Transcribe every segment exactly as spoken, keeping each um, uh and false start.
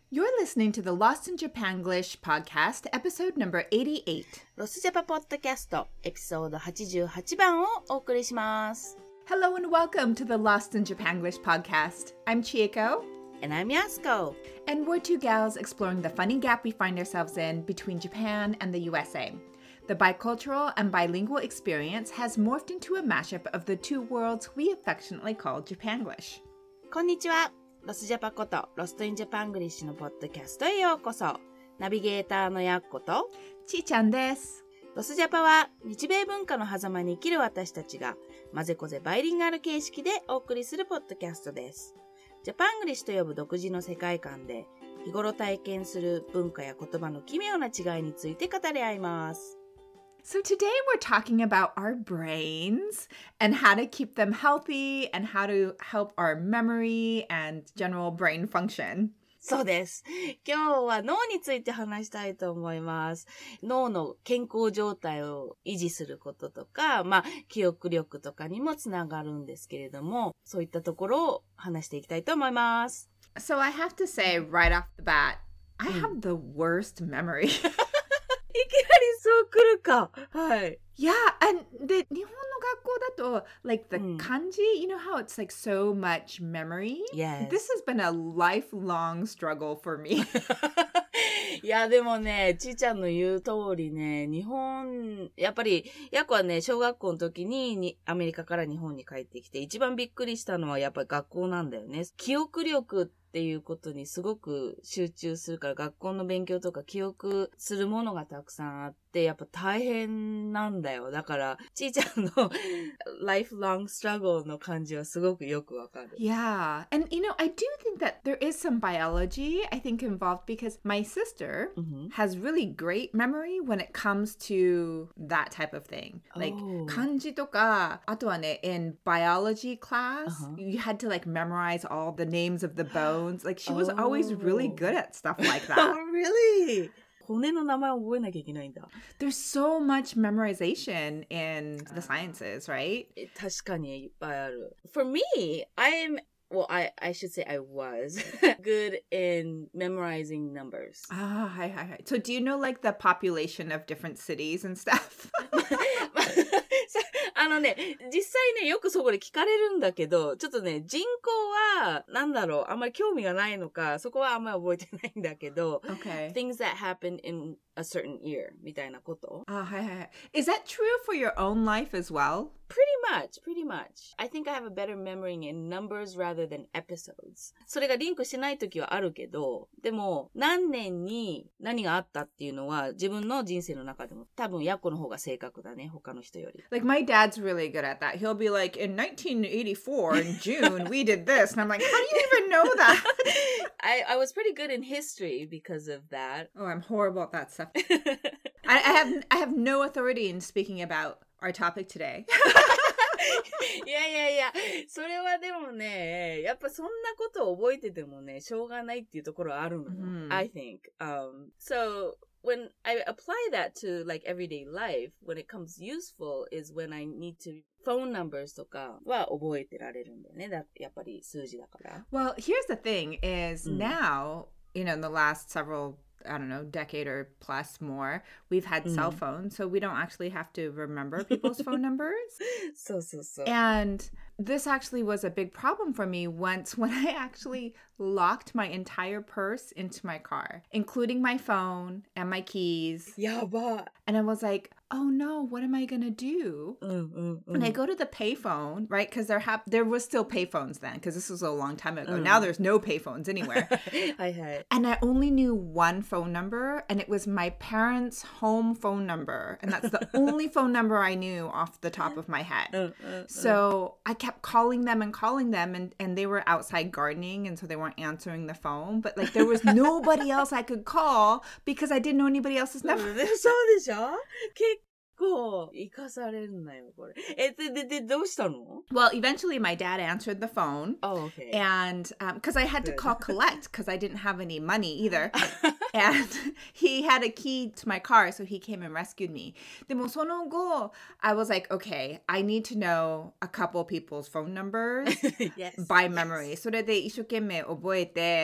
You're listening to the Lost in Japanglish podcast, episode number eighty-eight. ロスジャパポッドキャストエピソードはちじゅうはちばんをお送りします。 Hello and welcome to the Lost in Japanglish podcast. I'm Chieko. And I'm Yasuko. And we're two gals exploring the funny gap we find ourselves in between Japan and the U S A. The bicultural and bilingual experience has morphed into a mashup of the two worlds we affectionately call Japanglish. こんにちは。ロスジャパことロストインジャパングリッシュのポッドキャストへようこそ。ナビゲーターのやっことちーちゃんです。 ロスジャパは日米文化の狭間に生きる私たちが混ぜこぜバイリンガル形式でお送りするポッドキャストです。ジャパングリッシュと呼ぶ独自の世界観で日頃体験する文化や言葉の奇妙な違いについて語り合います。 So today we're talking about our brains and how to keep them healthy and how to help our memory and general brain function. そうです。今日は脳について話したいと思います。脳の健康状態を維持することとか、まあ、記憶力とかにもつながるんですけれども、そういったところを話していきたいと思います。 So I have to say right off the bat, I have the worst memory. いきなりそう来るか。はい。 Yeah, and で、日本の学校だと、like the 漢字、you know how it's like so much memory? Yes. This has been a lifelong struggle for me. いや、でもね、ちーちゃんの言う通りね、日本、やっぱり、ヤコはね、小学校の時ににアメリカから日本に帰ってきて、一番びっくりしたのはやっぱり学校なんだよね。記憶力っていうことにすごく集中するから、学校の勉強とか記憶するものがたくさんあって、やっぱ大変なんだよ。だから、ちーちゃんのlifelong struggle の感じはすごくよくわかる。 Yeah. And, you know, I do think that there is some biology, I think, involved because my sister mm-hmm. has really great memory when it comes to that type of thing. Like, oh. 漢字とか、あとはね、in biology class, uh-huh. you had to, like, memorize all the names of the bones. Like, she was oh. always really good at stuff like that. Oh, really?骨の名前を覚えなきゃいけないんだ。 There's so much memorization in the sciences, right? 確かにいっぱいある。For me, I'm, well, I, I should say I was good in memorizing numbers. Ah, hi, hi, hi. So do you know like the population of different cities and stuff? あのね、実際ね、よくそこで聞かれるんだけど、ちょっとね、人口は、なんだろう、あんまり興味がないのか、そこはあんまり覚えてないんだけど、 okay. things that happened in a certain year みたいなこと。 あ、はいはい。Is that true for your own life as well? Pretty much, pretty much. I think I have a better memory in numbers rather than episodes. それがリンクしてない時はあるけど、でも何年に何があったっていうのは自分の人生の中でも多分ヤコの方が正確だね、他の人より。 Like my dad's really good at that. He'll be like, in nineteen eighty-four in June we did this. And I'm like, how do you even know that? I, I was pretty good in history because of that. Oh, I'm horrible at that stuff. I, I have I have no authority in speaking about our topic today. いやいやいや、それはでもね、やっぱそんなことを覚えててもね、しょうがないっていうところはあるのよ。 Mm. I think. Um, so when I apply that to like everyday life, when it comes useful is when I need to phone numbers とかは覚えてられるんだよね。だやっぱり数字だから。 Well, here's the thing is、mm. now, you know, in the last several I don't know, decade or plus more, we've had mm. cell phones, so we don't actually have to remember people's phone numbers. So, so, so. And this actually was a big problem for me once when I actually locked my entire purse into my car, including my phone and my keys. やば。 And I was like, oh no, what am I going to do? Mm, mm, mm. And I go to the payphone, right? Because there ha- there was still payphones then, because this was a long time ago. Mm. Now there's no payphones anywhere. I had. And I only knew one phone number, and it was my parents' home phone number. And that's the only phone number I knew off the top of my head. Mm, mm, so I kept calling them and calling them, and, and they were outside gardening, and so they weren't answering the phone. But like there was nobody else I could call because I didn't know anybody else's number. そうでしょ？結構生かされるんだよ、これ。え、で、で、で、どうしたの？ Well, eventually my dad answered the phone. Oh, okay. And because um, I had to call collect because I didn't have any money either. And he had a key to my car, so he came and rescued me. でもその後, I was like, okay, I need to know a couple people's phone numbers yes, by memory. それで一生懸命覚えて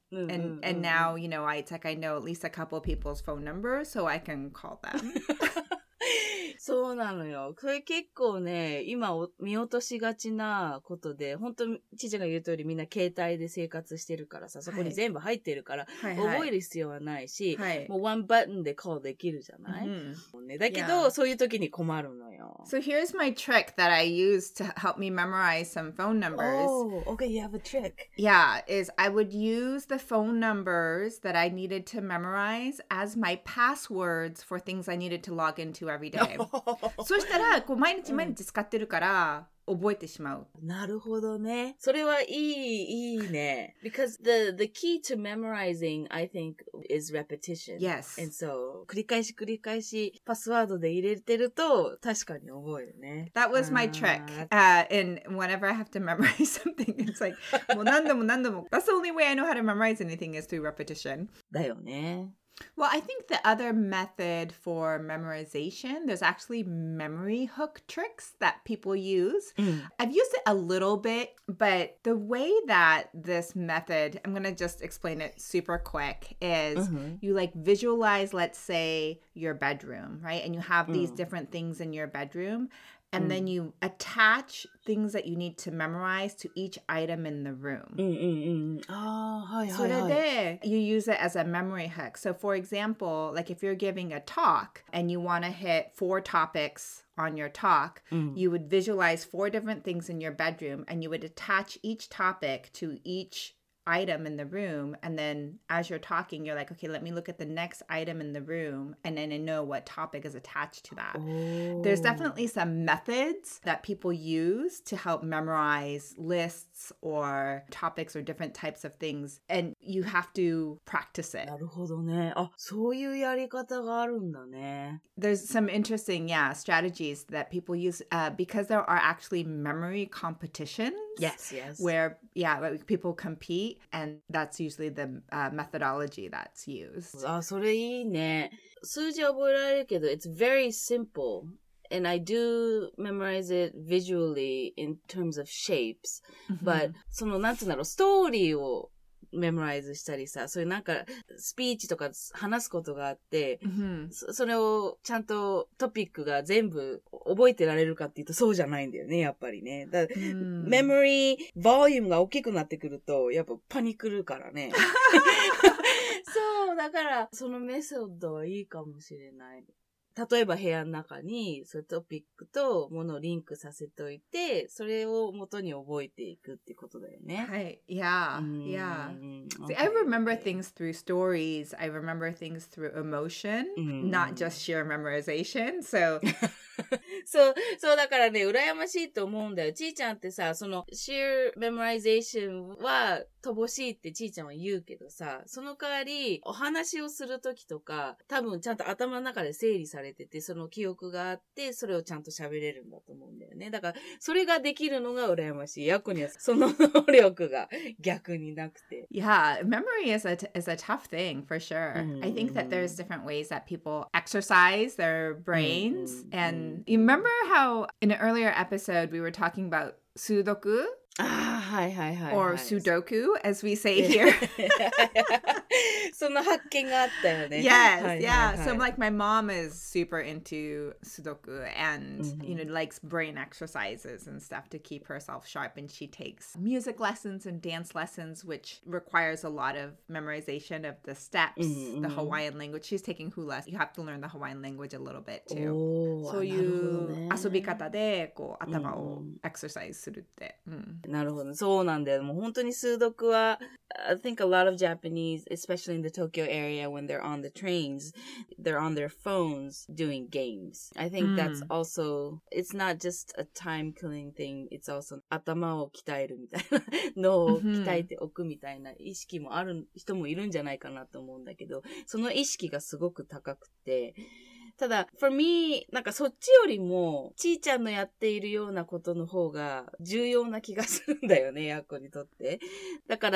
And and now, you know, I, it's like I know at least a couple people's phone numbers, so I can call them. そうなのよ。これ結構ね、今見落としがちなことで、本当にちーちゃんが言う通りみんな携帯で生活してるからさ、そこに全部入ってるから、はい、覚える必要はないし、はい、もうワンバトンでコールできるじゃない、うんね、だけど、yeah. そういう時に困るのよ。 So here's my trick that I use to help me memorize some phone numbers. Oh, okay, you have a trick. Yeah, is I would use the phone numbers that I needed to memorize as my passwords for things I needed to log into every day. そしたら、こう毎日毎日使ってるから、覚えてしまう。 なるほどね。それはいい、いいね。Because the, the key to memorizing, I think, is repetition. Yes. And so, 繰り返し繰り返しパスワードで入れてると、確かに覚えるね。 That was my trick. Uh, and whenever I have to memorize something, it's like, もう何度も何度も。That's the only way I know how to memorize anything is through repetition. だよね。 Well, I think the other method for memorization, there's actually memory hook tricks that people use. Mm. I've used it a little bit, but the way that this method, I'm going to just explain it super quick, is mm-hmm. you like visualize, let's say, your bedroom, right? And you have these mm. different things in your bedroom. And mm. then you attach things that you need to memorize to each item in the room. Mm-mm-mm. Oh, hi, hi, hi. それで you use it as a memory hook. So for example, like if you're giving a talk and you want to hit four topics on your talk, mm. you would visualize four different things in your bedroom and you would attach each topic to each item in the room, and then as you're talking you're like, okay, let me look at the next item in the room, and then I know what topic is attached to that. Oh. There's definitely some methods that people use to help memorize lists or topics or different types of things, and you have to practice it. なるほどね。あ、そういうやり方があるんだね。 There's some interesting, yeah, strategies that people use uh, because there are actually memory competitions. Yes, yes. Where, yeah, like people compete, and that's usually the uh, methodology that's used. あ、それいいね。数字は覚えられるけど、it's very simple. And I do memorize it visually in terms of shapes. Mm-hmm. But, その、なんつうんだろう、ストーリーをメモライズしたりさ、そういうなんかスピーチとか話すことがあって、mm-hmm. そ, それをちゃんとトピックが全部覚えてられるかっていうとそうじゃないんだよね、やっぱりね。だ、mm. メモリーボリュームが大きくなってくると、やっぱパニクるからね。そう、だからそのメソッドはいいかもしれない。例えば部屋の中にそういうトピックとものをリンクさせておいて、それを元に覚えていくってことだよね。 はい。Yeah. Yeah. See, I remember things through stories. I remember things through emotion, not just sheer memorization. So, そう、そうだからね、羨ましいと思うんだよ。ちーちゃんってさ、その sheer memorization は乏しいってちーちゃんは言うけどさ、その代わりお話をするときとか、多分ちゃんと頭の中で整理されてて、その記憶があって、それをちゃんと喋れるんだと思うんだよね。だから、それができるのが羨ましい。ヤコにはその能力が逆になくて。 Yeah, memory is a, is a tough thing, for sure. Mm-hmm. I think that there's different ways that people exercise their brains. Mm-hmm. And you remember how in an earlier episode we were talking about sudoku? Ah, hi, hi, hi. Or hi. Sudoku, as we say here. その発見があったよね。 Yes, hi, yeah. Hi, hi. So like my mom is super into Sudoku and, mm-hmm. you know, likes brain exercises and stuff to keep herself sharp. And she takes music lessons and dance lessons, which requires a lot of memorization of the steps, mm-hmm. the Hawaiian language. She's taking hula. You have to learn the Hawaiian language a little bit too. Oh, そういう遊び方でこう頭をエクササイズするって。 なるほど。そうなんだよ。もう本当に数読は、I think a lot of Japanese, especially in the Tokyo area, when they're on the trains, they're on their phones doing games. I think、mm. that's also, it's not just a time-killing thing, it's also 頭を鍛えるみたいな、脳を鍛えておくみたいな意識もある人もいるんじゃないかなと思うんだけど、その意識がすごく高くて、 ただ、for me、なんかそっちよりも、ちーちゃんのやっているようなことの方が重要な気がするんだよね、やっこにとって。だから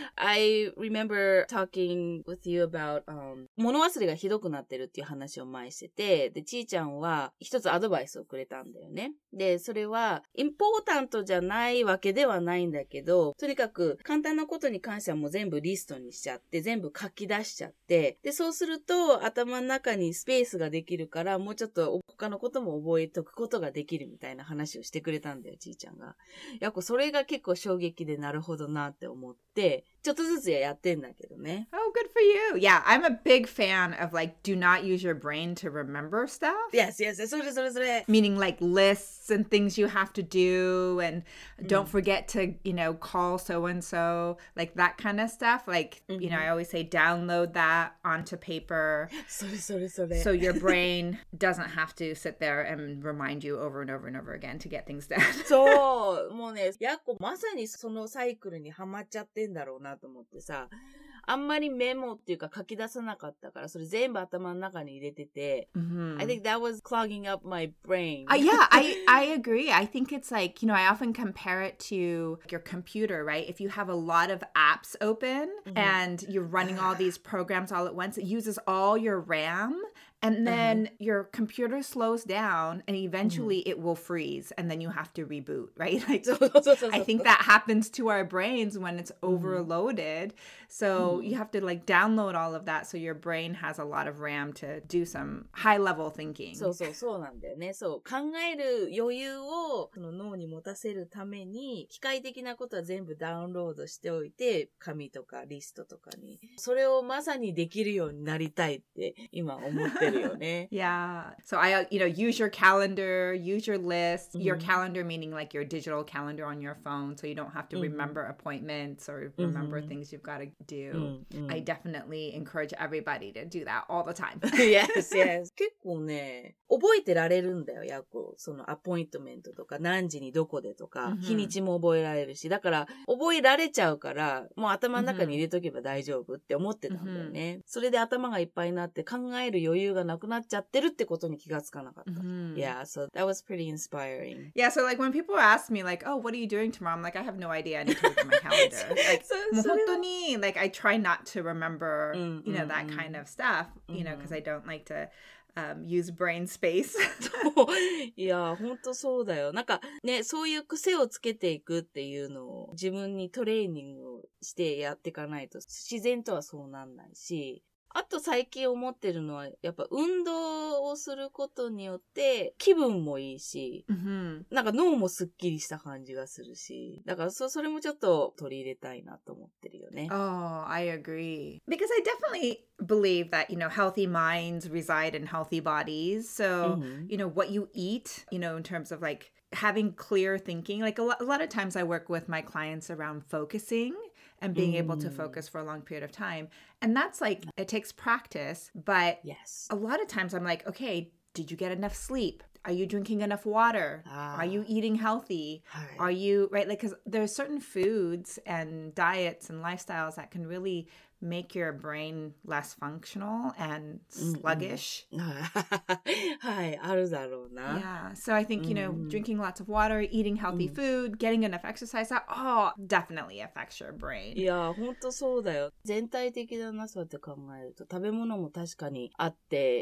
、I remember talking with you about、um, 物忘れがひどくなってるっていう話を前してて、で、ちーちゃんは一つアドバイスをくれたんだよね。で、それは、インポータントじゃないわけではないんだけど、とにかく簡単なことに関してはもう全部リストにしちゃって、全部書き出しちゃって、で、そうすると頭の中にスペースができるから、もうちょっと他のことも覚えとくことができるみたいな話をしてくれたんだよ、ちーちゃんが。やっぱそれが結構衝撃でなるほどなって思って、ちょっとずつやってんだけどね。 Oh, good for you. Yeah, I'm a big fan of like, do not use your brain to remember stuff. Yes, yes, それそれそれ。 Meaning like lists and things you have to do and don't forget to, you know, call so-and-so, like that kind of stuff. Like, you know, I always say download that onto paper. それそれそれ。 So your brain doesn't have to sit there and remind you over and over and over again to get things done. そう、もうね、やっこまさにそのサイクルにハマっちゃってんだろうなと思ってさ、あんまりメモっていうか書き出さなかったから、それ全部頭の中に入れてて、 Mm-hmm. I think that was clogging up my brain. Uh, yeah, I, I agree. I think it's like, you know, I often compare it to your computer, right? If you have a lot of apps open mm-hmm. and you're running all these programs all at once, it uses all your RAM. And then uh-huh. your computer slows down and eventually mm-hmm. it will freeze and then you have to reboot, right? Like, I think that happens to our brains when it's overloaded. So mm-hmm. you have to like download all of that so your brain has a lot of RAM to do some high level thinking. そうそうそうなんだよね。そう。考える余裕をその脳に持たせるために機械的なことは全部ダウンロードしておいて、紙とかリストとかに。それをまさにできるようになりたいって今思ってる。 Yeah. So I, you know, use your calendar, use your list, mm-hmm. your calendar meaning like your digital calendar on your phone. So you don't have to mm-hmm. remember appointments or remember mm-hmm. things you've got to do. Mm-hmm. I definitely encourage everybody to do that all the time. Yes, yes. 結構ね、覚えてられるんだよ、やっこ。そのアポイントメントとか何時にどこでとか、mm-hmm. 日にちも覚えられるし、だから覚えられちゃうから、もう頭の中に入れとけば大丈夫って思ってたんだよね。Mm-hmm. それで頭がいっぱいになって考える余裕がなくなっちゃってるってことに気がつかなかった。Mm-hmm. Yeah, so that was pretty inspiring. Yeah, so like when people ask me like, oh, what are you doing tomorrow? I'm like, I have no idea. I need to look at my calendar. Like, もう本当に like I try not to remember, mm-hmm. you know, that kind of stuff, mm-hmm. you know, because I don't like to um, use brain space. いや、本当そうだよ。なんかね、そういう癖をつけていくっていうのを自分にトレーニングをしてやっていかないと自然とはそうなんないし、あと最近思ってるのは、やっぱ運動をすることによって気分もいいし、mm-hmm. なんか脳もスッキリした感じがするし、だから そ, それもちょっと取り入れたいなと思ってるよね。 Oh, I agree. Because I definitely believe that, you know, healthy minds reside in healthy bodies. So, mm-hmm. you know, what you eat, you know, in terms of like having clear thinking, like a lot, a lot of times I work with my clients around focusing.And being mm. able to focus for a long period of time. And that's like, it takes practice, but yes. a lot of times I'm like, okay, did you get enough sleep? Are you drinking enough water? Ah. Are you eating healthy? Right. Are you, right? Like, because there's certain foods and diets and lifestyles that can really make your brain less functional and sluggish. はい、あるだろうな。 Yeah. So I think, you know, drinking lots of water, eating healthy food, getting enough exercise, that all definitely affects your brain. いや、ほんとそうだよ。全体的だな、そうやって考えると。食べ物も確かにあって、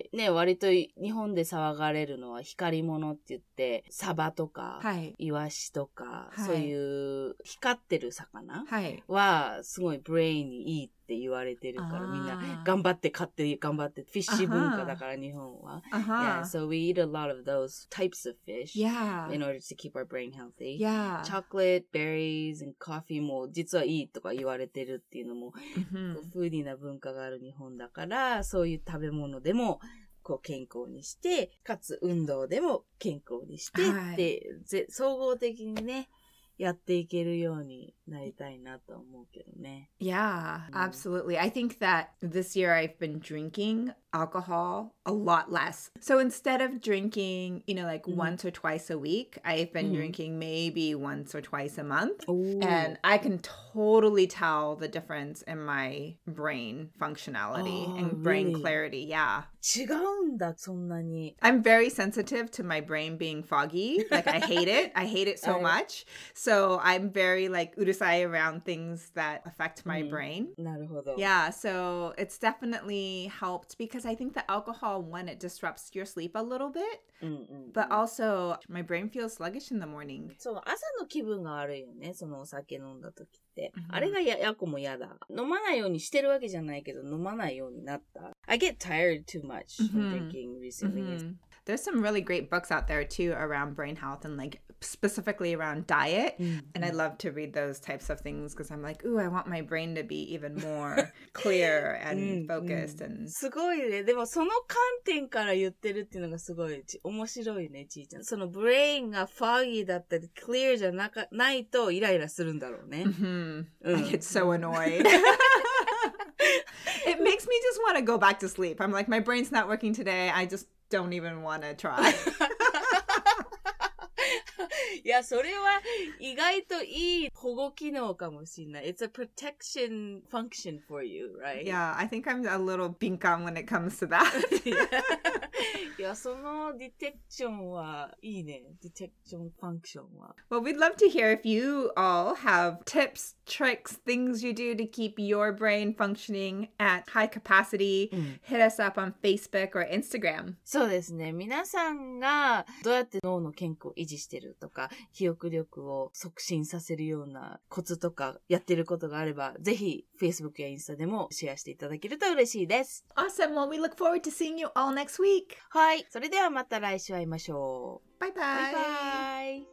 ね、割と日本で騒がれるのは光り物って言って、サバとか、はい、イワシとか、はい、そういう光ってる魚は、すごいブレインにいいって言われてるから、みんな頑張って買って頑張ってフィッシュ文化だから日本は。Yeah, so we eat a lot of those types of fish yeah. in order to keep our brain healthy. Yeah. Chocolate, berries, and coffee も実はいいとか言われてるっていうのも、mm-hmm. フーディーな文化がある日本だから、そういう食べ物でもこう健康にして、かつ運動でも健康にして、はい、で、総合的にね、やっていけるようになりたいなと思うけどね。 Yeah, Mm. absolutely. I think that this year I've been drinking alcohol a lot less. So instead of drinking, you know, like Mm. once or twice a week, I've been Mm. drinking maybe once or twice a month. Ooh. And I can totally tell the difference in my brain functionality Oh, and brain really? clarity. Yeah. 違うんだ、そんなに。 I'm very sensitive to my brain being foggy. Like I hate it. I hate it so I- much. So I'm very like urusai around things that affect my Mm. brain. なるほど。 Yeah, so it's definitely helped because I think the alcohol, one, it disrupts your sleep a little bit, うんうんうん but also my brain feels sluggish in the morning. そう、朝の気分が悪いよね、そのお酒飲んだ時って。 うん、 あれがや、やこも嫌だ。飲まないようにしてるわけじゃないけど、飲まないようになった。I get tired too much from Mhm. drinking recently. Mhm. There's some really great books out there too around brain health and like specifically around diet. うん And I love to read those types of things because I'm like, ooh, I want my brain to be even more clear うん and focused うん and すごいね。でもその観点から言ってるっていうのがすごいち面白いね、ちーちゃん。そのブレインがファギーだったり、クリアじゃなかないとイライラするんだろうね。 Mhm. うん I get so annoyed. It makes me just want to go back to sleep. I'm like, my brain's not working today. I just don't even want to try. いや、それは意外といい保護機能かもしれない。It's a protection function for you, right? Yeah, I think I'm a little binkan when it comes to that. いや、そのディテクションはいいね。ディテクションファンクションは。 Well, we'd love to hear if you all have tips, tricks, things you do to keep your brain functioning at high capacity. うん Hit us up on Facebook or Instagram. そうですね。皆さんがどうやって脳の健康を維持してるとか、記憶力を促進させるようなコツとかやってることがあれば、ぜひ Facebook やインスタでもシェアしていただけると嬉しいです。 Awesome. Well, we look forward to seeing you all next week. はい。それではまた来週会いましょう。 Bye-bye. バイバイ。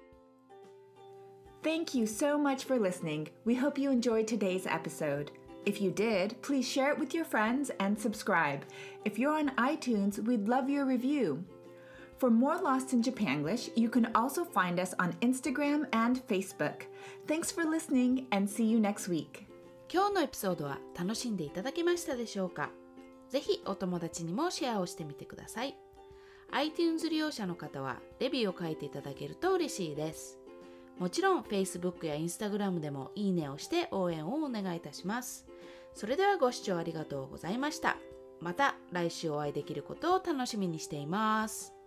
Thank you so much for listening. We hope you enjoyed today's episode. If you did, please share it with your friends and subscribe. If you're on iTunes, we'd love your review. For more Lost in Japanglish, you can also find us on Instagram and Facebook. Thanks for listening and see you next week. 今日のエピソードは楽しんでいただけましたでしょうか？ぜひお友達にもシェアをしてみてください。iTunes 利用者の方はレビューを書いていただけると嬉しいです。もちろん Facebook や Instagram でもいいねをして応援をお願いいたします。それではご視聴ありがとうございました。また来週お会いできることを楽しみにしています。